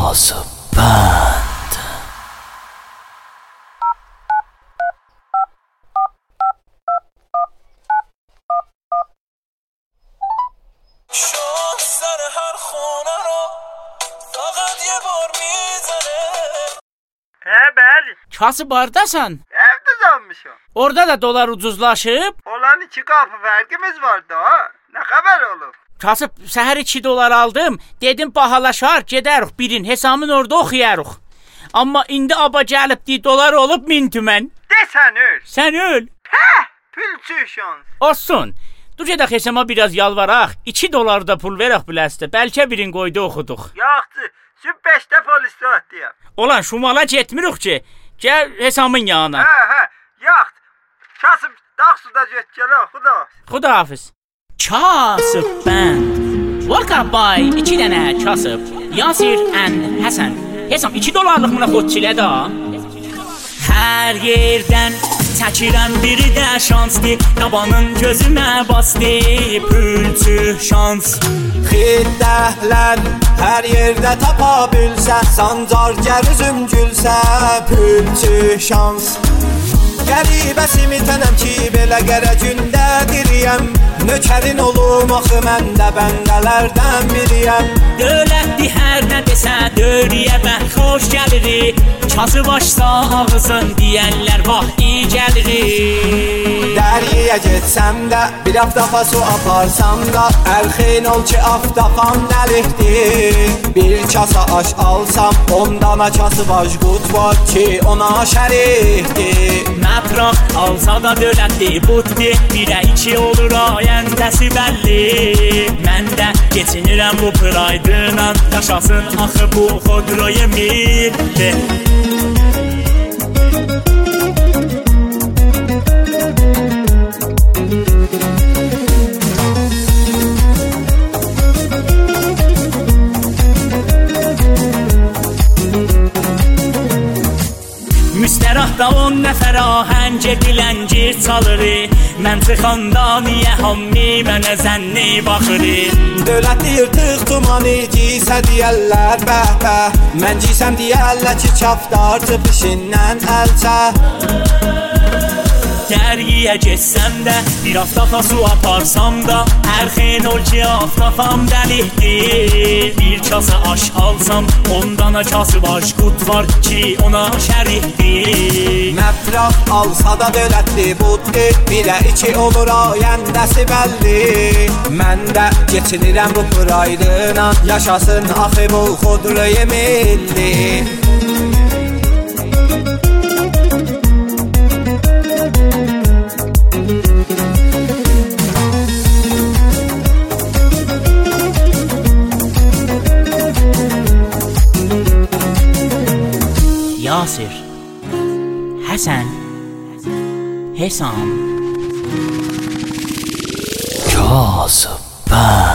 Casaband. سر هر خونه رو فقط یه بار میزنه. Bəli. Kasıb hardasan? Evdə zanmışam. Orada da dolar ucuzlaşıb. Olan 2 qapı fərqimiz var da. Nə xəbər olub? Kasıb səhər 2 dolar aldım. Dedim bahalaşar, gedərik birin. Hesabın orada oxuyarıq. Amma indi aba gəlibdi dolar olub 1000 tümən. Desən öl. Sən öl. Pülçü şans. Olsun. Dur gedək hesaba biraz yalvaraq. 2 dolar da pul verək biləstə. Bəlkə birin qoydu oxuduq. Yoxdur. Süb 5-də polis tutduyam. Olan şumala getmirik ki. Gəl hesabın yanına. Yoxdur. Kasıb dağ suda get gələ, xuda. Xudahafiz. Casaband. Welcome by 2 dənə kasıb. Yasir and Həsən. Hesab 2 dolarlıq mına xodçilə da. Hər yerdən çəkirəm biri də şanslı. Qabanın gözümə bastı. Pülçü şans. Xiddəhlər hər yerdə tapa bilsə, sancar gəlüzüm gülsə, pülçü şans. Qəribəsi mitənəm ki, belə qərəcündə diriyəm. Nökərin olum axı mən də bəndələrdən biriyəm. Dövlətli hər nə desə döriyə bən xoş gəlirik. Kasıb açsa ağzın deyərlər vah iyi gəlirik. Dəriyə getsəm də, bir aftafa su aparsam da, əlxin ol ki aftafam dəlikdir. Bir kasa aş alsam, ondan kasıb aş qut var ki ona şərikdir. Məbraq alsa da dövlətli buddi, birə 2 olur ayəndəsi bəlli. Mən də geçinirəm bu pıraydınan, yaşasın axı bu xodroyu milli. Müstərahda 10 nəfər ahəngə diləncir çalırı. Mən çıxandaniyə hammi mənə zənni baxırı. Dövlətli yırtıq tumanı giysə deyərlər bəh-bəh. Mən giysəm deyərlər ki kaftar tıp işindən əlçə. Dəriyə geçsəm də, bir aftafa su aparsam da, ərxin ol ki aftafam dəlikdir. Bir kasa aş alsam, ondan kasıb aş qut var ki ona şərikdir. Məbraq alsa da dövlətli buddi, birə 2 olur ayəndəsi bəlli. Mən də geçinirəm bu pıraydınan, yaşasın axı bu xodroyu milli. Yasir, Həsən, Hesam. Casaband.